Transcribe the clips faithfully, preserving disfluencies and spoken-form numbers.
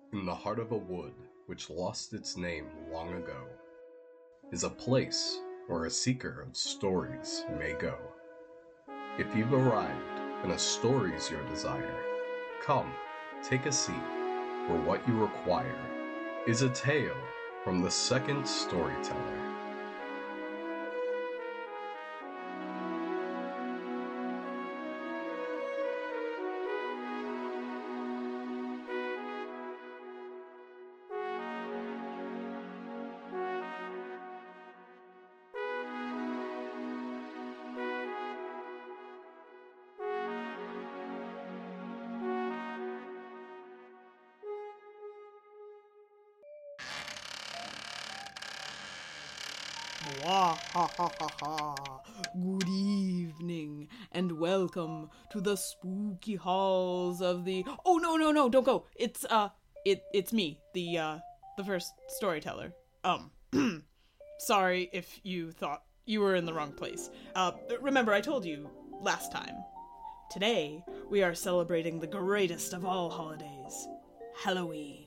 In the heart of a wood which lost its name long ago is a place where a seeker of stories may go. If you've arrived and a story's your desire, come, take a seat, for what you require is a tale from the second storyteller. Wah ha ha ha ha. Good evening, and welcome to the spooky halls of the. Oh no no no! Don't go. It's uh, it it's me, the uh, the first storyteller. Um, sorry if you thought you were in the wrong place. Uh, remember I told you last time. Today we are celebrating the greatest of all holidays, Halloween.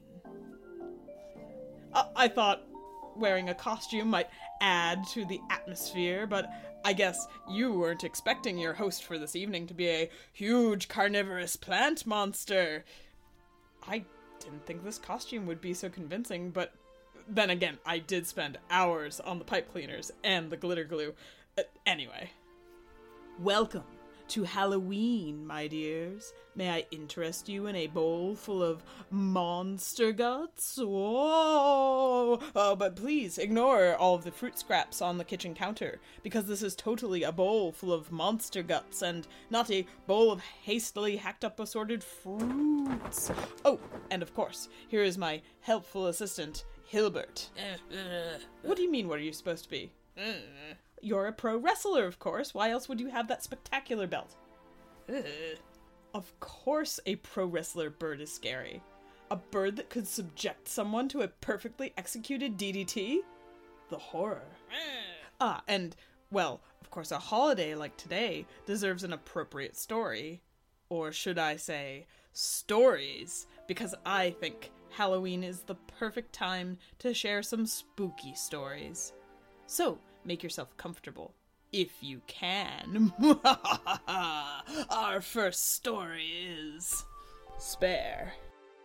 Uh, I thought wearing a costume might add to the atmosphere, but I guess you weren't expecting your host for this evening to be a huge carnivorous plant monster. I didn't think this costume would be so convincing, but then again, I did spend hours on the pipe cleaners and the glitter glue. Uh, anyway. Welcome to Halloween, my dears. May I interest you in a bowl full of monster guts? Whoa! Oh, but please ignore all of the fruit scraps on the kitchen counter, because this is totally a bowl full of monster guts and not a bowl of hastily hacked up assorted fruits. Oh, and of course, here is my helpful assistant, Hilbert. What do you mean, what are you supposed to be? You're a pro wrestler, of course. Why else would you have that spectacular belt? Ugh. Of course a pro wrestler bird is scary. A bird that could subject someone to a perfectly executed D D T? The horror. Ah, and, well, of course a holiday like today deserves an appropriate story. Or should I say, stories, because I think Halloween is the perfect time to share some spooky stories. So, make yourself comfortable, if you can. Our first story is Spare.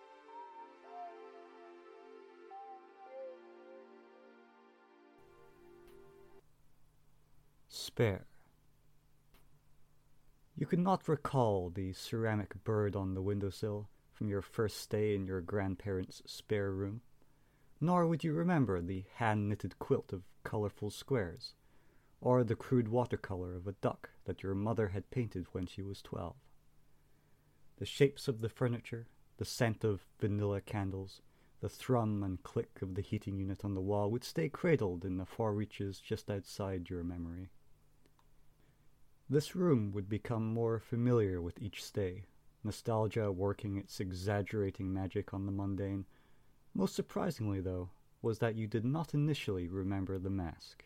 Spare. You could not recall the ceramic bird on the windowsill from your first stay in your grandparents' spare room, nor would you remember the hand-knitted quilt of colorful squares, or the crude watercolor of a duck that your mother had painted when she was twelve. The shapes of the furniture, the scent of vanilla candles, the thrum and click of the heating unit on the wall would stay cradled in the far reaches just outside your memory. This room would become more familiar with each stay, nostalgia working its exaggerating magic on the mundane. Most surprisingly, though, was that you did not initially remember the mask.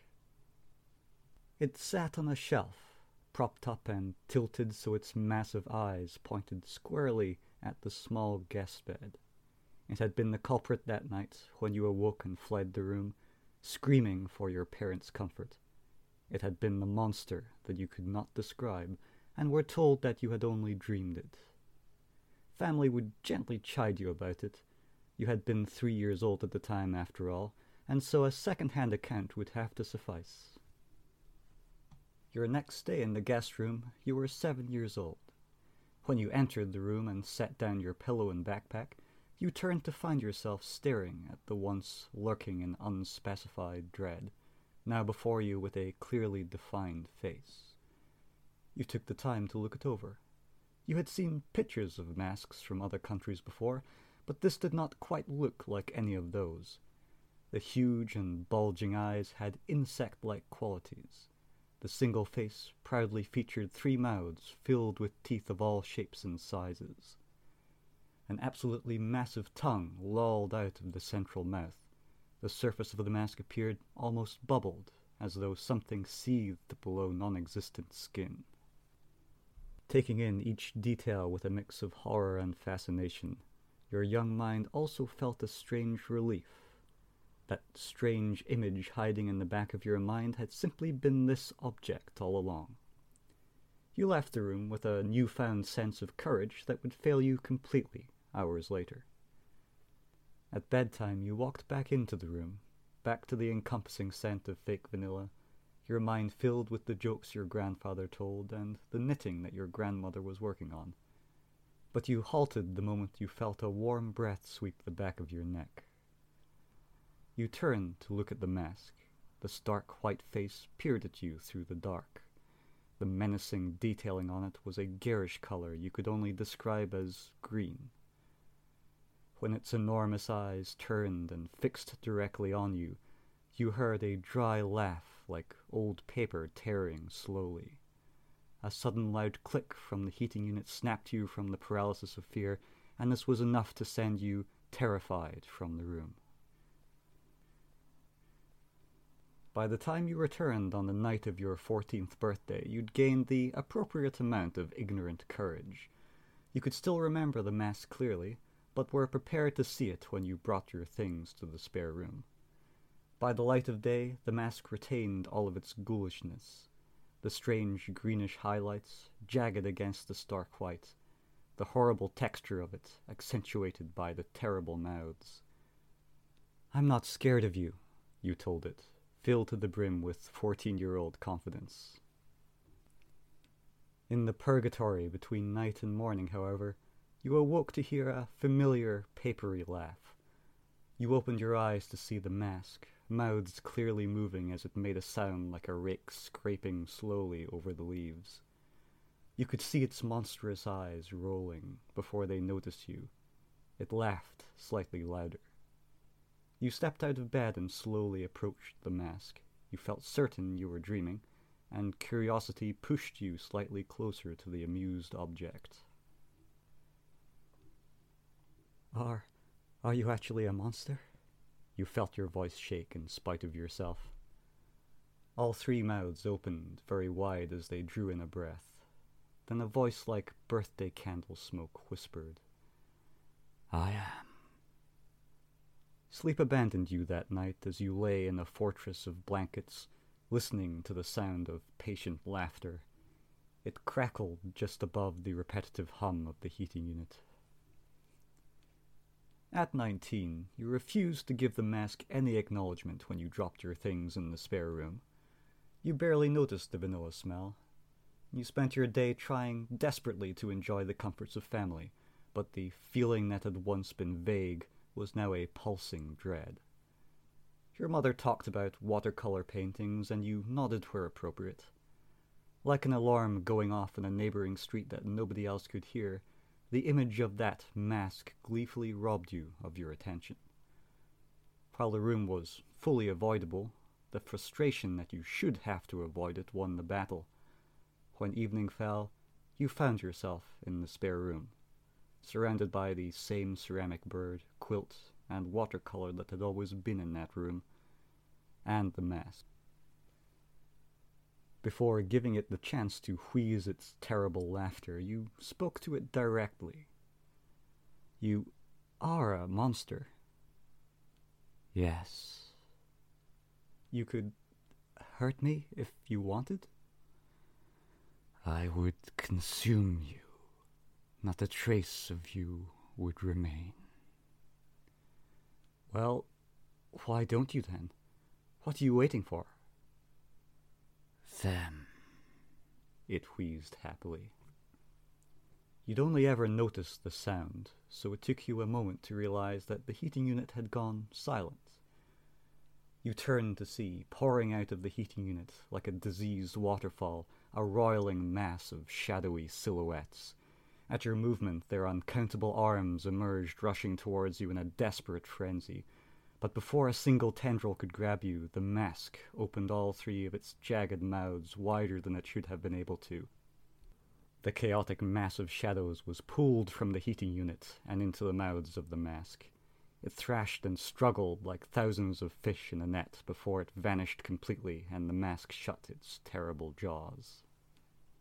It sat on a shelf, propped up and tilted so its massive eyes pointed squarely at the small guest bed. It had been the culprit that night when you awoke and fled the room, screaming for your parents' comfort. It had been the monster that you could not describe, and were told that you had only dreamed it. Family would gently chide you about it. You had been three years old at the time, after all, and so a second-hand account would have to suffice. Your next stay in the guest room, you were seven years old. When you entered the room and set down your pillow and backpack, you turned to find yourself staring at the once lurking and unspecified dread, now before you with a clearly defined face. You took the time to look it over. You had seen pictures of masks from other countries before, but this did not quite look like any of those. The huge and bulging eyes had insect-like qualities. The single face proudly featured three mouths filled with teeth of all shapes and sizes. An absolutely massive tongue lolled out of the central mouth. The surface of the mask appeared almost bubbled, as though something seethed below non-existent skin. Taking in each detail with a mix of horror and fascination, your young mind also felt a strange relief. That strange image hiding in the back of your mind had simply been this object all along. You left the room with a newfound sense of courage that would fail you completely hours later. At bedtime, you walked back into the room, back to the encompassing scent of fake vanilla, your mind filled with the jokes your grandfather told and the knitting that your grandmother was working on. But you halted the moment you felt a warm breath sweep the back of your neck. You turned to look at the mask. The stark white face peered at you through the dark. The menacing detailing on it was a garish color you could only describe as green. When its enormous eyes turned and fixed directly on you, you heard a dry laugh like old paper tearing slowly. A sudden loud click from the heating unit snapped you from the paralysis of fear, and this was enough to send you terrified from the room. By the time you returned on the night of your fourteenth birthday, you'd gained the appropriate amount of ignorant courage. You could still remember the mask clearly, but were prepared to see it when you brought your things to the spare room. By the light of day, the mask retained all of its ghoulishness. The strange greenish highlights, jagged against the stark white, the horrible texture of it, accentuated by the terrible mouths. "I'm not scared of you," you told it, filled to the brim with fourteen-year-old confidence. In the purgatory between night and morning, however, you awoke to hear a familiar, papery laugh. You opened your eyes to see the mask, mouths clearly moving as it made a sound like a rake scraping slowly over the leaves. You could see its monstrous eyes rolling before they noticed you. It laughed slightly louder. You stepped out of bed and slowly approached the mask. You felt certain you were dreaming, and curiosity pushed you slightly closer to the amused object. Are, are you actually a monster? You felt your voice shake in spite of yourself. All three mouths opened very wide as they drew in a breath. Then a voice like birthday candle smoke whispered, "I am." Sleep abandoned you that night as you lay in a fortress of blankets, listening to the sound of patient laughter. It crackled just above the repetitive hum of the heating unit. At nineteen, you refused to give the mask any acknowledgement when you dropped your things in the spare room. You barely noticed the vanilla smell. You spent your day trying desperately to enjoy the comforts of family, but the feeling that had once been vague was now a pulsing dread. Your mother talked about watercolor paintings, and you nodded where appropriate. Like an alarm going off in a neighboring street that nobody else could hear, the image of that mask gleefully robbed you of your attention. While the room was fully avoidable, the frustration that you should have to avoid it won the battle. When evening fell, you found yourself in the spare room, surrounded by the same ceramic bird, quilt, and watercolor that had always been in that room, and the mask. Before giving it the chance to wheeze its terrible laughter, you spoke to it directly. "You are a monster." "Yes." "You could hurt me if you wanted?" "I would consume you. Not a trace of you would remain." "Well, why don't you then? What are you waiting for?" "Them," it wheezed happily. You'd only ever noticed the sound, so it took you a moment to realize that the heating unit had gone silent. You turned to see, pouring out of the heating unit like a diseased waterfall, a roiling mass of shadowy silhouettes. At your movement, their uncountable arms emerged, rushing towards you in a desperate frenzy. But before a single tendril could grab you, the mask opened all three of its jagged mouths wider than it should have been able to. The chaotic mass of shadows was pulled from the heating unit and into the mouths of the mask. It thrashed and struggled like thousands of fish in a net before it vanished completely and the mask shut its terrible jaws.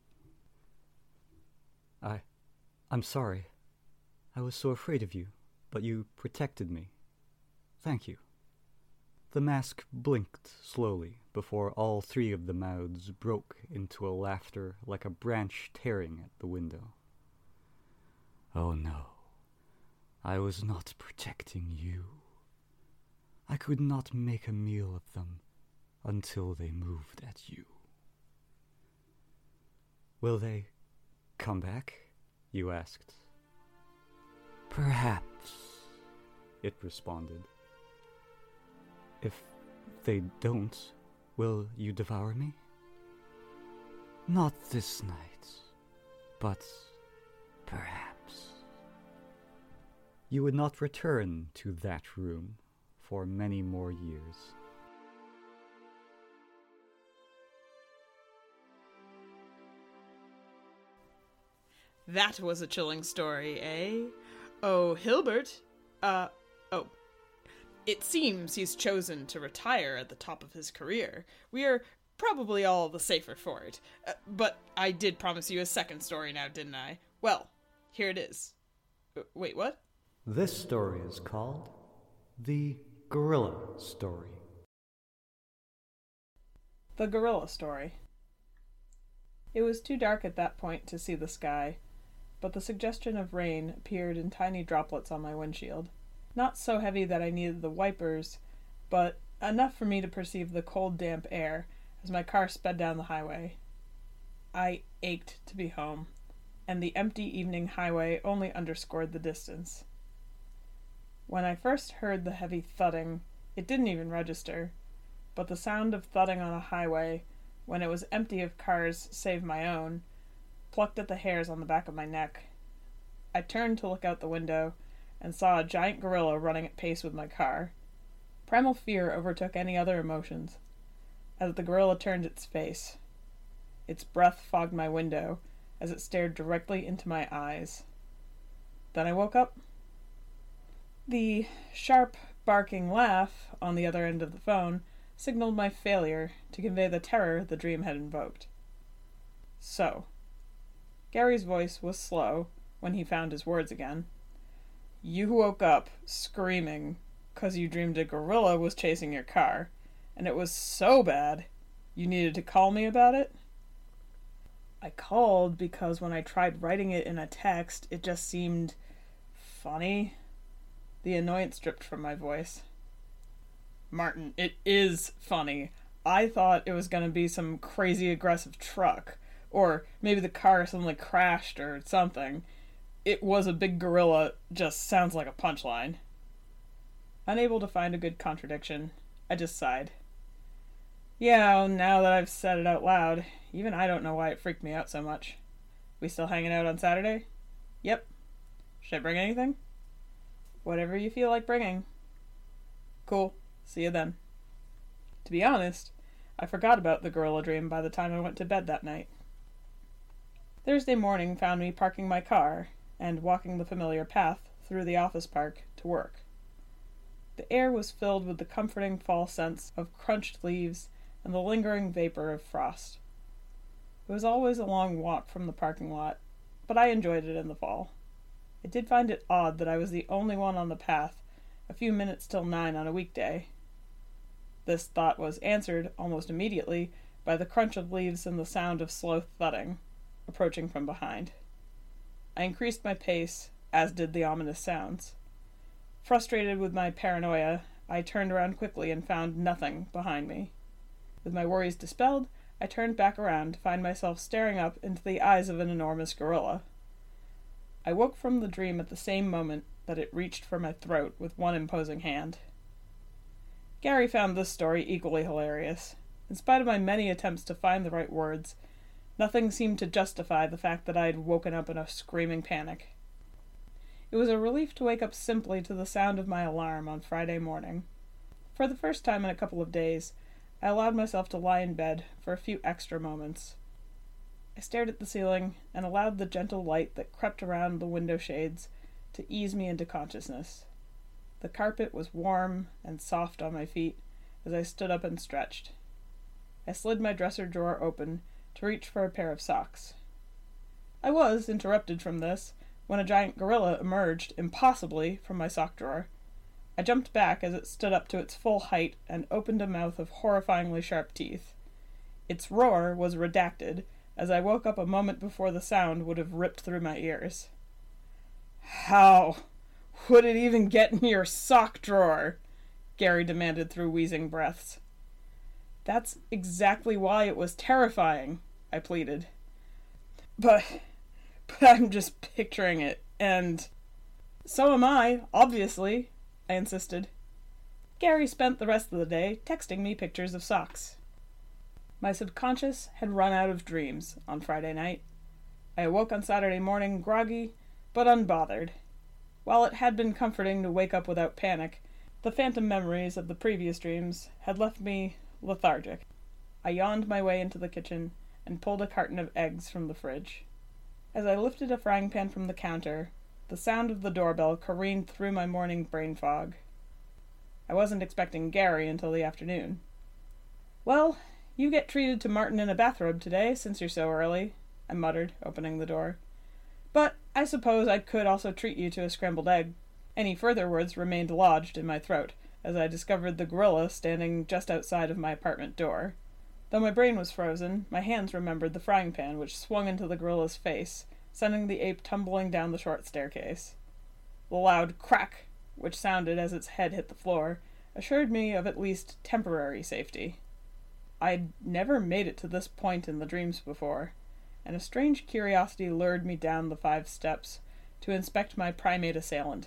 I... I'm sorry. I was so afraid of you," but you protected me. Thank you. The mask blinked slowly before all three of the mouths broke into a laughter like a branch tearing at the window. Oh no, I was not protecting you. I could not make a meal of them until they moved at you. Will they come back? You asked. Perhaps, it responded. If they don't, will you devour me? Not this night, but perhaps. You would not return to that room for many more years. That was a chilling story, eh? Oh, Hilbert, uh, oh. It seems he's chosen to retire at the top of his career. We are probably all the safer for it. Uh, but I did promise you a second story now, didn't I? Well, here it is. Uh, wait, what? This story is called The Gorilla Story. The Gorilla Story. It was too dark at that point to see the sky, but the suggestion of rain appeared in tiny droplets on my windshield. Not so heavy that I needed the wipers, but enough for me to perceive the cold, damp air as my car sped down the highway. I ached to be home, and the empty evening highway only underscored the distance. When I first heard the heavy thudding, it didn't even register, but the sound of thudding on a highway, when it was empty of cars save my own, plucked at the hairs on the back of my neck. I turned to look out the window, and saw a giant gorilla running at pace with my car. Primal fear overtook any other emotions, as the gorilla turned its face. Its breath fogged my window, as it stared directly into my eyes. Then I woke up. The sharp, barking laugh on the other end of the phone signaled my failure to convey the terror the dream had invoked. So, Gary's voice was slow when he found his words again. You woke up screaming because you dreamed a gorilla was chasing your car, and it was so bad you needed to call me about it? I called because when I tried writing it in a text, it just seemed funny. The annoyance dripped from my voice. Martin, it is funny. I thought it was going to be some crazy aggressive truck, or maybe the car suddenly crashed or something. It was a big gorilla, just sounds like a punchline. Unable to find a good contradiction, I just sighed. Yeah, now that I've said it out loud, even I don't know why it freaked me out so much. We still hanging out on Saturday? Yep. Should I bring anything? Whatever you feel like bringing. Cool. See you then. To be honest, I forgot about the gorilla dream by the time I went to bed that night. Thursday morning found me parking my car and walking the familiar path through the office park to work. The air was filled with the comforting fall scents of crunched leaves and the lingering vapor of frost. It was always a long walk from the parking lot, but I enjoyed it in the fall. I did find it odd that I was the only one on the path a few minutes till nine on a weekday. This thought was answered almost immediately by the crunch of leaves and the sound of slow thudding, approaching from behind. I increased my pace, as did the ominous sounds. Frustrated with my paranoia, I turned around quickly and found nothing behind me. With my worries dispelled, I turned back around to find myself staring up into the eyes of an enormous gorilla. I woke from the dream at the same moment that it reached for my throat with one imposing hand. Gary found this story equally hilarious. In spite of my many attempts to find the right words, nothing seemed to justify the fact that I had woken up in a screaming panic. It was a relief to wake up simply to the sound of my alarm on Friday morning. For the first time in a couple of days, I allowed myself to lie in bed for a few extra moments. I stared at the ceiling and allowed the gentle light that crept around the window shades to ease me into consciousness. The carpet was warm and soft on my feet as I stood up and stretched. I slid my dresser drawer open to reach for a pair of socks. I was interrupted from this when a giant gorilla emerged impossibly from my sock drawer. I jumped back as it stood up to its full height and opened a mouth of horrifyingly sharp teeth. Its roar was redacted, as I woke up a moment before the sound would have ripped through my ears. "How would it even get in your sock drawer?" Gary demanded through wheezing breaths. "That's exactly why it was terrifying," I pleaded. But, but I'm just picturing it, and... "So am I, obviously," I insisted. Gary spent the rest of the day texting me pictures of socks. My subconscious had run out of dreams on Friday night. I awoke on Saturday morning groggy, but unbothered. While it had been comforting to wake up without panic, the phantom memories of the previous dreams had left me lethargic. I yawned my way into the kitchen and pulled a carton of eggs from the fridge. As I lifted a frying pan from the counter, the sound of the doorbell careened through my morning brain fog. I wasn't expecting Gary until the afternoon. "Well, you get treated to Martin in a bathrobe today, since you're so early," I muttered, opening the door. "But I suppose I could also treat you to a scrambled egg." Any further words remained lodged in my throat, as I discovered the gorilla standing just outside of my apartment door. Though my brain was frozen, my hands remembered the frying pan which swung into the gorilla's face, sending the ape tumbling down the short staircase. The loud crack, which sounded as its head hit the floor, assured me of at least temporary safety. I'd never made it to this point in the dreams before, and a strange curiosity lured me down the five steps to inspect my primate assailant.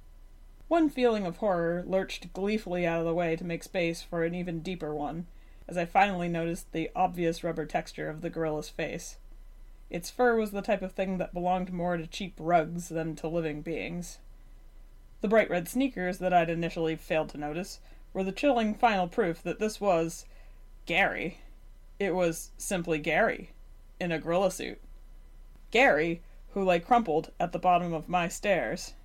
One feeling of horror lurched gleefully out of the way to make space for an even deeper one, as I finally noticed the obvious rubber texture of the gorilla's face. Its fur was the type of thing that belonged more to cheap rugs than to living beings. The bright red sneakers that I'd initially failed to notice were the chilling final proof that this was Gary. It was simply Gary, in a gorilla suit. Gary, who lay crumpled at the bottom of my stairs.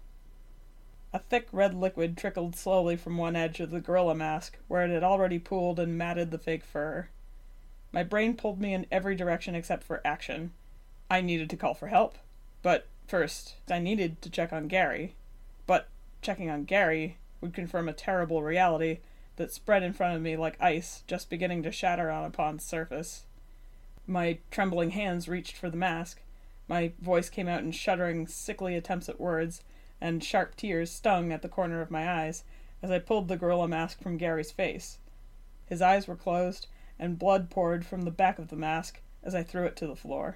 A thick red liquid trickled slowly from one edge of the gorilla mask, where it had already pooled and matted the fake fur. My brain pulled me in every direction except for action. I needed to call for help. But first, I needed to check on Gary. But checking on Gary would confirm a terrible reality that spread in front of me like ice just beginning to shatter on a pond's surface. My trembling hands reached for the mask. My voice came out in shuddering, sickly attempts at words, and sharp tears stung at the corner of my eyes as I pulled the gorilla mask from Gary's face. His eyes were closed, and blood poured from the back of the mask as I threw it to the floor.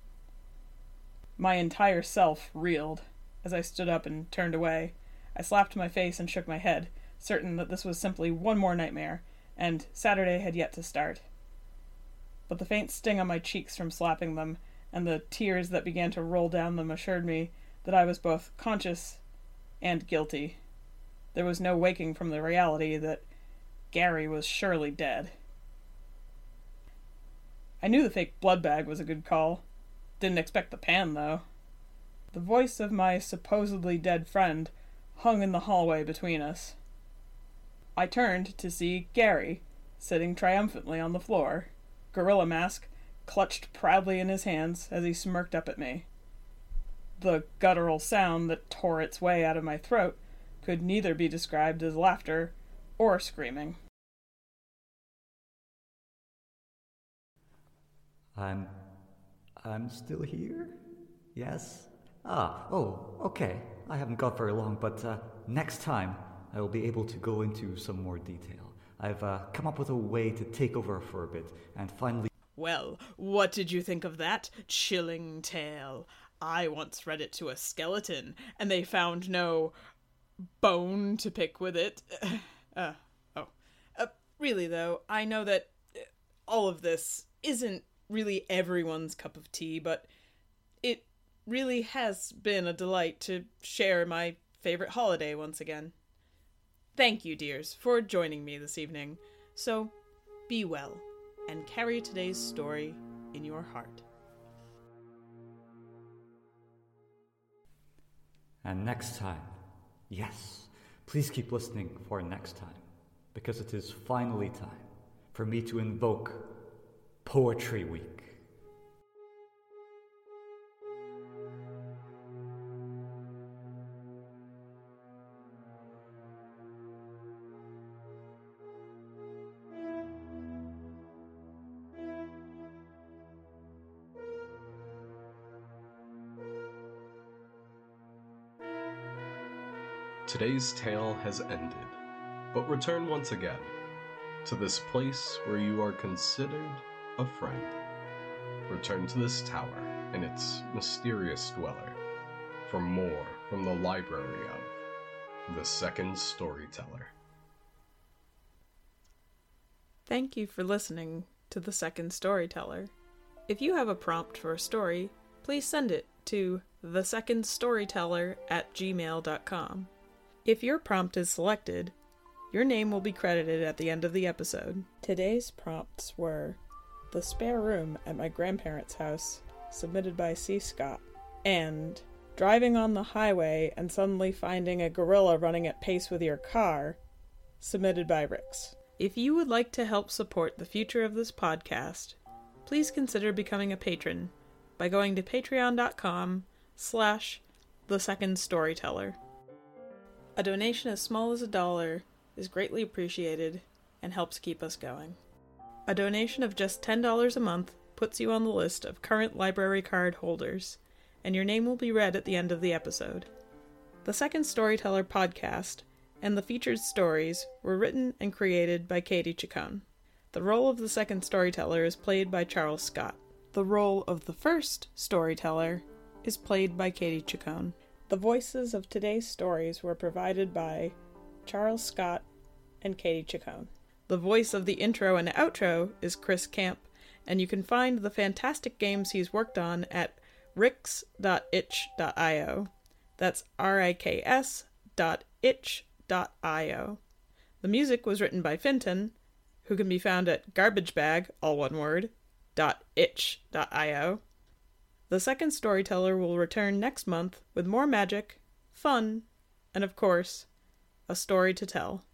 My entire self reeled as I stood up and turned away. I slapped my face and shook my head, certain that this was simply one more nightmare, and Saturday had yet to start. But the faint sting on my cheeks from slapping them, and the tears that began to roll down them assured me that I was both conscious and guilty. There was no waking from the reality that Gary was surely dead. I knew the fake blood bag was a good call. Didn't expect the pan, though. The voice of my supposedly dead friend hung in the hallway between us. I turned to see Gary, sitting triumphantly on the floor, gorilla mask clutched proudly in his hands as he smirked up at me. The guttural sound that tore its way out of my throat could neither be described as laughter or screaming. I'm... I'm still here? Yes? Ah, oh, okay. I haven't got very long, but uh, next time I will be able to go into some more detail. I've uh, come up with a way to take over for a bit and finally... Well, what did you think of that chilling tale? I once read it to a skeleton, and they found no bone to pick with it. Uh, oh. Uh, really, though, I know that all of this isn't really everyone's cup of tea, but it really has been a delight to share my favorite holiday once again. Thank you, dears, for joining me this evening. So, be well, and carry today's story in your heart. And next time, yes, please keep listening for next time, because it is finally time for me to invoke Poetry Week. Today's tale has ended, but return once again to this place where you are considered a friend. Return to this tower and its mysterious dweller for more from the library of The Second Storyteller. Thank you for listening to The Second Storyteller. If you have a prompt for a story, please send it to the second storyteller at gmail dot com. If your prompt is selected, your name will be credited at the end of the episode. Today's prompts were The Spare Room at My Grandparents' House, submitted by C. Scott, and Driving on the Highway and Suddenly Finding a Gorilla Running at Pace with Your Car, submitted by Rix. If you would like to help support the future of this podcast, please consider becoming a patron by going to patreon.com slash the second storyteller. A donation as small as a dollar is greatly appreciated and helps keep us going. A donation of just ten dollars a month puts you on the list of current library card holders, and your name will be read at the end of the episode. The Second Storyteller podcast and the featured stories were written and created by Katie Chacon. The role of the second storyteller is played by Charles Scott. The role of the first storyteller is played by Katie Chacon. The voices of today's stories were provided by Charles Scott and Katie Chacon. The voice of the intro and outro is Chris Camp, and you can find the fantastic games he's worked on at rix dot itch dot io. That's R I K S dot itch dot io. The music was written by Finton, who can be found at garbagebag, all one word, dot itch dot io. The Second Storyteller will return next month with more magic, fun, and of course, a story to tell.